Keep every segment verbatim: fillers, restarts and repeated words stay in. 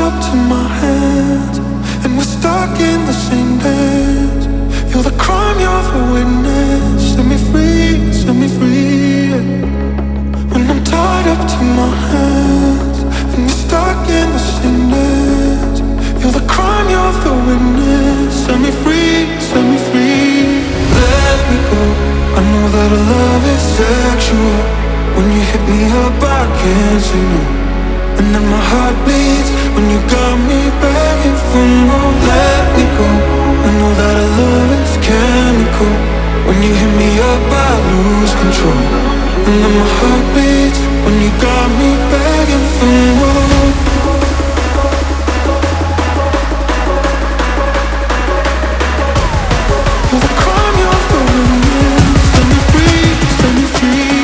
up to my hands, and we're stuck in the same dance. You're the crime, you're the witness. Set me free, set me free, yeah. When I'm tied up to my hands, and we're stuck in the same dance. You're the crime, you're the witness. Set me free, set me free. Let me go. I know that our love is sexual. When you hit me up, I can't say no. And then my heart bleeds when you got me begging for more. Let me go. I know that our love is chemical. When you hit me up, I lose control. And then my heart bleeds when you got me begging for more. You're the crime, you're the witness. Set me free, set me free.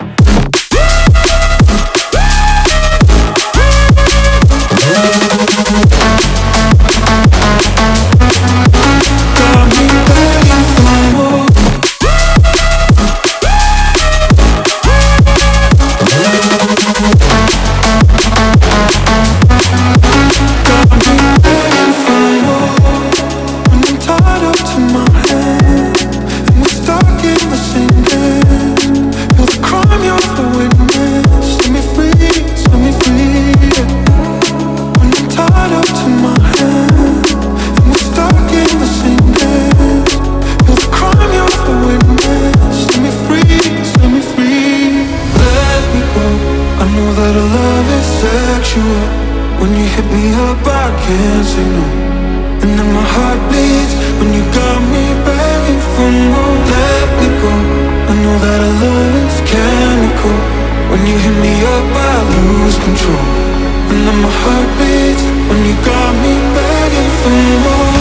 When you hit me up, I can't say no. And then my heart bleeds when you got me begging for more. Let me go. I know that our love is chemical. When you hit me up, I lose control. And then my heart bleeds when you got me begging for more.